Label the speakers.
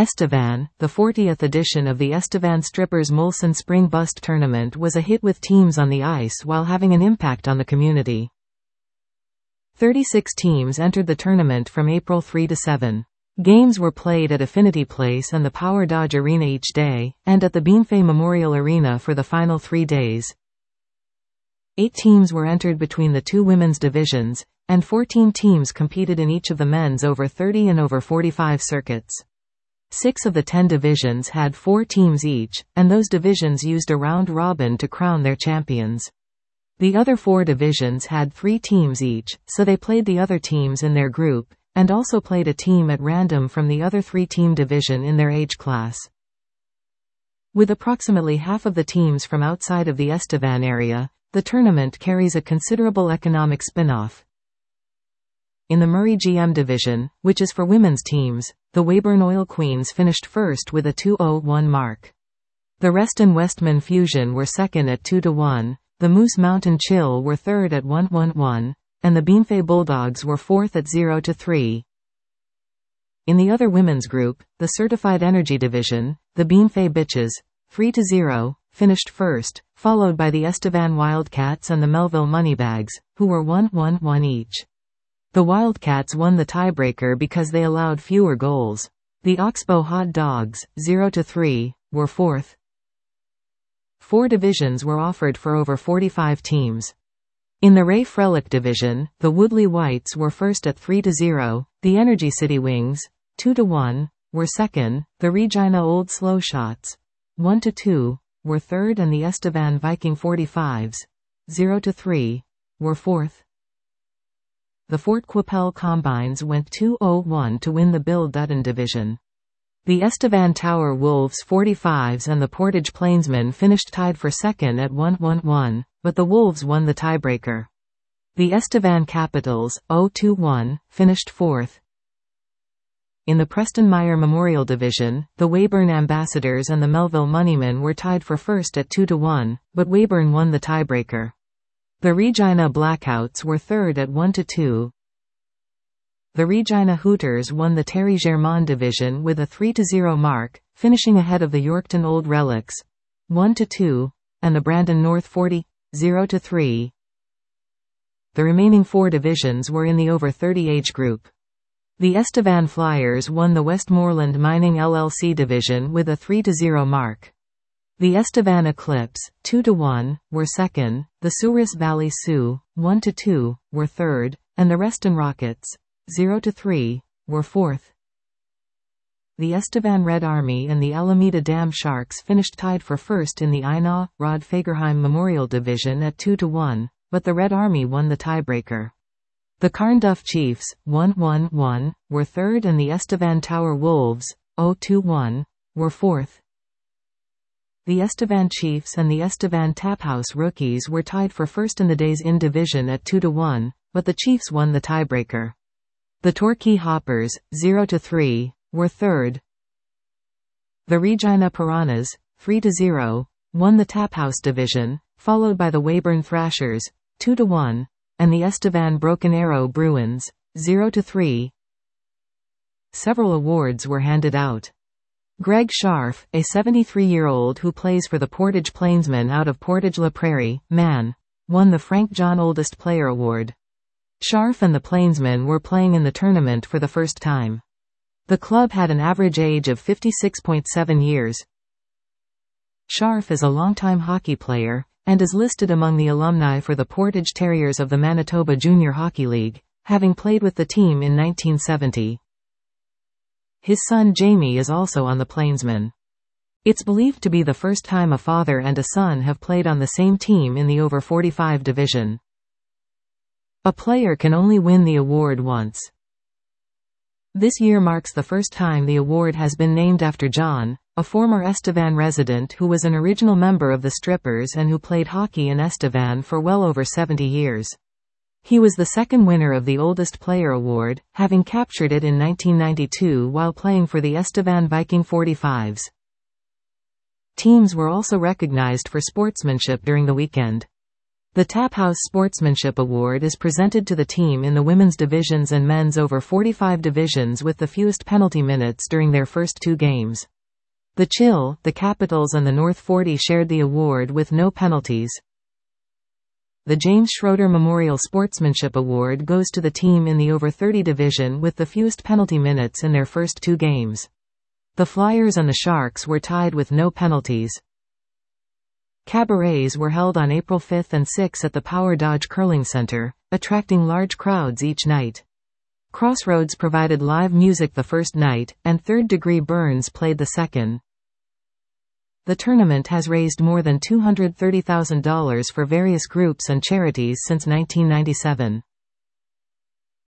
Speaker 1: Estevan, the 40th edition of the Estevan Strippers Molson Spring Bust Tournament was a hit with teams on the ice while having an impact on the community. 36 teams entered the tournament from April 3 to 7. Games were played at Affinity Place and the Power Dodge Arena each day, and at the Bienfait Memorial Arena for the final 3 days. 8 teams were entered between the 2 women's divisions, and 14 teams competed in each of the men's over 30 and over 45 circuits. 6 of the 10 divisions had 4 teams each, and those divisions used a round-robin to crown their champions. The other 4 divisions had 3 teams each, so they played the other teams in their group, and also played a team at random from the other 3-team division in their age class. With approximately half of the teams from outside of the Estevan area, the tournament carries a considerable economic spin-off. In the Murray GM division, which is for women's teams, the Weyburn Oil Queens finished first with a 2-0-1 mark. The Reston Westman Fusion were second at 2-1, the Moose Mountain Chill were third at 1-1-1, and the Bienfait Bulldogs were fourth at 0-3. In the other women's group, the Certified Energy division, the Bienfait Bitches, 3-0, finished first, followed by the Estevan Wildcats and the Melville Moneybags, who were 1-1-1 each. The Wildcats won the tiebreaker because they allowed fewer goals. The Oxbow Hot Dogs, 0-3, were fourth. 4 divisions were offered for over 45 teams. In the Ray Frelick division, the Woodley Whites were first at 3-0, the Energy City Wings, 2-1, were second, the Regina Old Slow Shots, 1-2, were third, and the Estevan Viking 45s, 0-3, were fourth. The Fort Qu'Appelle Combines went 2-0-1 to win the Bill Dutton division. The Estevan Tower Wolves 45s and the Portage Plainsmen finished tied for second at 1-1-1, but the Wolves won the tiebreaker. The Estevan Capitals, 0-2-1, finished fourth. In the Preston Meyer Memorial Division, the Weyburn Ambassadors and the Melville Moneymen were tied for first at 2-1, but Weyburn won the tiebreaker. The Regina Blackouts were third at 1-2. The Regina Hooters won the Terry Germain division with a 3-0 mark, finishing ahead of the Yorkton Old Relics, 1-2, and the Brandon North 40, 0-3. The remaining 4 divisions were in the over 30 age group. The Estevan Flyers won the Westmoreland Mining LLC division with a 3-0 mark. The Estevan Eclipse, 2-1, were second, the Souris Valley Sioux, 1-2, were third, and the Reston Rockets, 0-3, were fourth. The Estevan Red Army and the Alameda Dam Sharks finished tied for first in the Ina Rod Fagerheim Memorial Division at 2-1, but the Red Army won the tiebreaker. The Carnduff Chiefs, 1-1-1, were third, and the Estevan Tower Wolves, 0-2-1, were fourth. The Estevan Chiefs and the Estevan Taphouse Rookies were tied for first in the Days Inn division at 2-1, but the Chiefs won the tiebreaker. The Torquay Hoppers, 0-3, were third. The Regina Piranhas, 3-0, won the Taphouse division, followed by the Weyburn Thrashers, 2-1, and the Estevan Broken Arrow Bruins, 0-3. Several awards were handed out. Greg Scharf, a 73-year-old who plays for the Portage Plainsmen out of Portage La Prairie, Man, won the Frank John Oldest Player Award. Scharf and the Plainsmen were playing in the tournament for the first time. The club had an average age of 56.7 years. Scharf is a longtime hockey player, and is listed among the alumni for the Portage Terriers of the Manitoba Junior Hockey League, having played with the team in 1970. His son Jamie is also on the Plainsmen. It's believed to be the first time a father and a son have played on the same team in the over 45 division. A player can only win the award once. This year marks the first time the award has been named after John, a former Estevan resident who was an original member of the Strippers and who played hockey in Estevan for well over 70 years. He was the second winner of the Oldest Player Award, having captured it in 1992 while playing for the Estevan Viking 45s. Teams were also recognized for sportsmanship during the weekend. The Tap House Sportsmanship Award is presented to the team in the women's divisions and men's over 45 divisions with the fewest penalty minutes during their first 2 games. The Chill, the Capitals and the North 40 shared the award with no penalties. The James Schroeder Memorial Sportsmanship Award goes to the team in the over 30 division with the fewest penalty minutes in their first 2 games. The Flyers and the Sharks were tied with no penalties. Cabarets were held on April 5 and 6 at the Power Dodge Curling Center, attracting large crowds each night. Crossroads provided live music the first night, and Third Degree Burns played the second. The tournament has raised more than $230,000 for various groups and charities since 1997.